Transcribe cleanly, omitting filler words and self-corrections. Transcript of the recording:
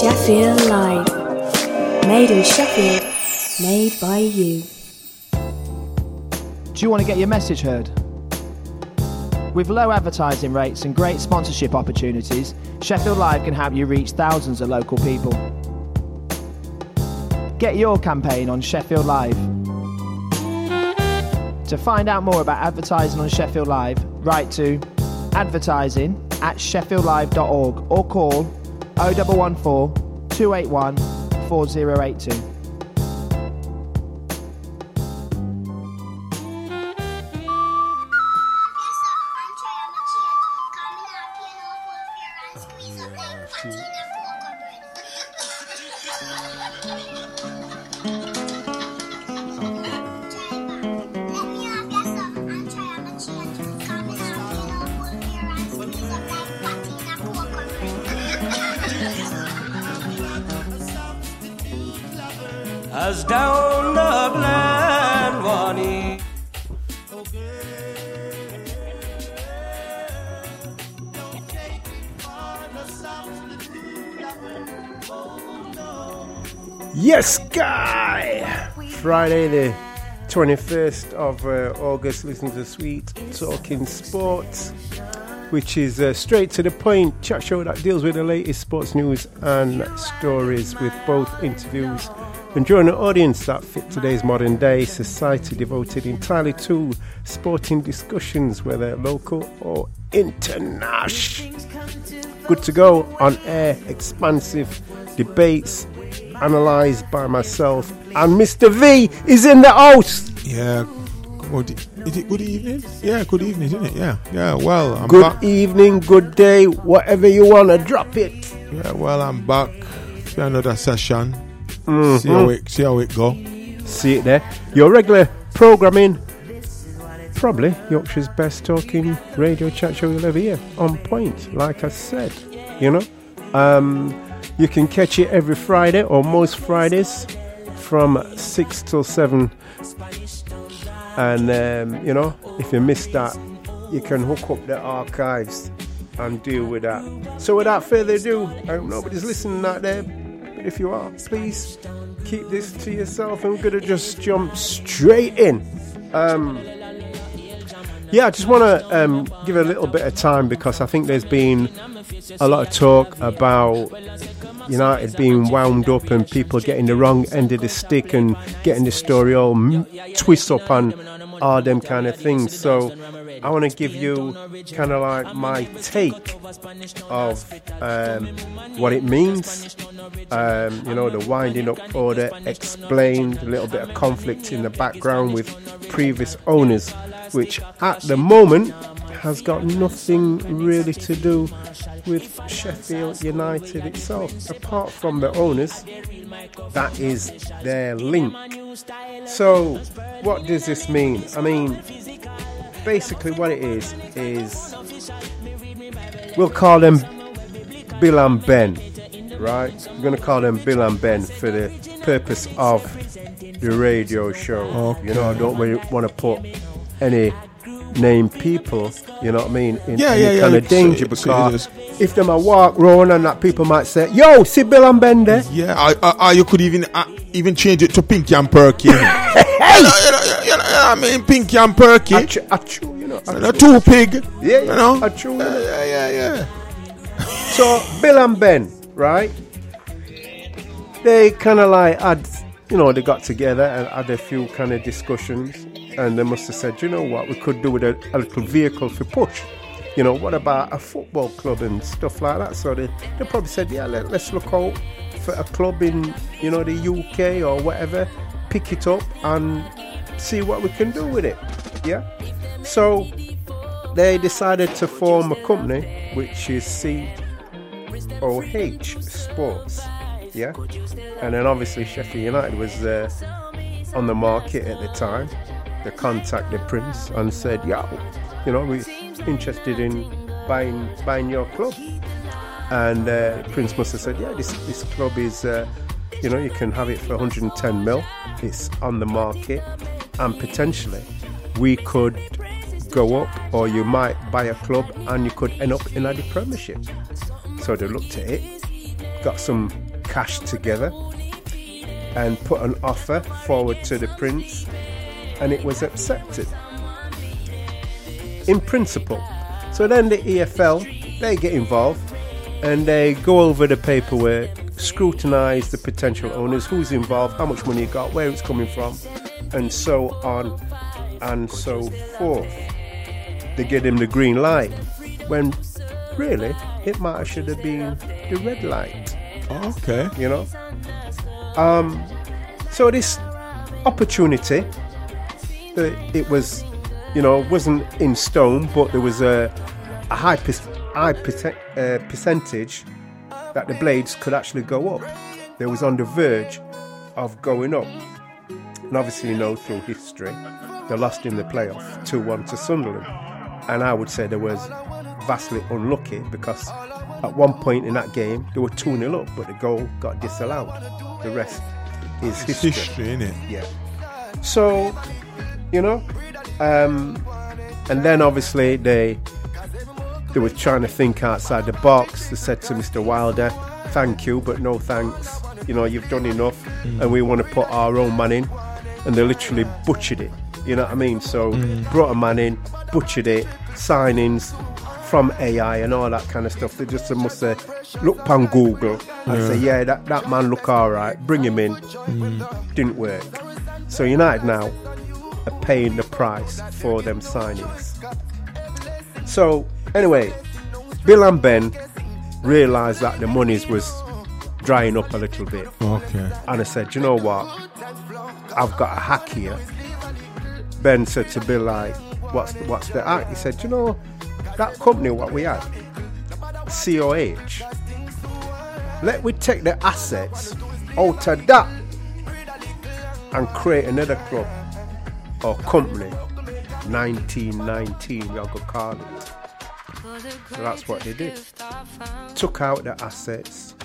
Sheffield Live. Made in Sheffield, made by you. Do you want to get your message heard? With low advertising rates and great sponsorship opportunities, Sheffield Live can help you reach thousands of local people. Get your campaign on Sheffield Live. To find out more about advertising on Sheffield Live, write to advertising@sheffieldlive.org or call 0114 281 4082. As down the glen one evening. Yes, guy! Friday the 21st of August, listen to Sweet Talking Sports, which is straight to the point chat show that deals with the latest sports news and stories with both interviews and drawing an audience that fit today's modern day society, devoted entirely to sporting discussions, whether local or international. Good to go on air, expansive debates analysed by myself, and Mr. V is in the house. Yeah, is it good evening? Yeah, good evening, isn't it? Yeah. Well, I'm good back. Evening, good day, whatever you wanna drop it. Yeah, well, I'm back for another session. Mm-hmm. See how it go. See it there. Your regular programming, probably Yorkshire's best talking radio chat show you'll ever hear. On point, like I said, you know. You can catch it every Friday, or most Fridays, from 6 till 7. And, you know, if you missed that, you can hook up the archives and deal with that. So without further ado, I hope nobody's listening out there. But if you are, please keep this to yourself. And we're going to just jump straight in. Yeah, I just want to give a little bit of time, because I think there's been a lot of talk about United being wound up and people getting the wrong end of the stick and getting the story all twist up and all them kind of things. So I want to give you kind of like my take of what it means. The winding up order explained, a little bit of conflict in the background with previous owners, which at the moment has got nothing really to do with Sheffield United itself, apart from the owners. That is their link. So what does this mean? I mean, basically what it is we'll call them Bill and Ben, right? We're going to call them Bill and Ben for the purpose of the radio show. Okay. I don't really want to put any named people, you know what I mean, in any kind of danger, because if them a walk round and that, people might say, yo, see Bill and Ben there? Yeah, you could even change it to Pinky and Perky. Hey! I mean, Pinky and Perky. Two pig. Yeah. Yeah. So Bill and Ben, right? They kind of like had, they got together and had a few kind of discussions. And they must have said, you know what, we could do with a little vehicle for push. What about a football club and stuff like that? So they probably said, yeah, let's look out for a club in, the UK or whatever, pick it up and see what we can do with it. Yeah. So they decided to form a company, which is COH Sports. Yeah. And then obviously Sheffield United was on the market at the time. They contacted Prince and said, we're interested in buying your club. And Prince must have said, this club is, you can have it for 110 mil. It's on the market, and potentially we could go up, or you might buy a club and you could end up in the Premiership. So they looked at it, got some cash together and put an offer forward to the Prince, and it was accepted in principle. So then the EFL, they get involved and they go over the paperwork, scrutinise the potential owners, who's involved, how much money you got, where it's coming from, and so on and so forth. They give him the green light, when really it might have should have been the red light. Okay. You know? So this opportunity, it was, you know, wasn't in stone, but there was a high percentage that the Blades could actually go up. They was on the verge of going up. And obviously, you know, through history, they lost in the playoff 2-1 to Sunderland. And I would say they was vastly unlucky, because at one point in that game, they were 2-0 up, but the goal got disallowed. The rest is history. History, innit? Yeah. So, you know, and then obviously they were trying to think outside the box. They said to Mr. Wilder, thank you, but no thanks. You know, you've done enough, and we want to put our own man in. And they literally butchered it. You know what I mean? So brought a man in, butchered it, signings from AI and all that kind of stuff. They just must say, look on Google and say, yeah, that man look all right, bring him in. Didn't work. So United now are paying the price for them signings. So anyway, Bill and Ben realised that the monies was drying up a little bit. Okay. And I said, you know what? I've got a hack here. Ben said to Bill, like, what's the hack? He said, you know, that company what we had, COH, let we take the assets out of that and create another club or company. 1919, we're going to call it. So that's what they did. Took out the assets,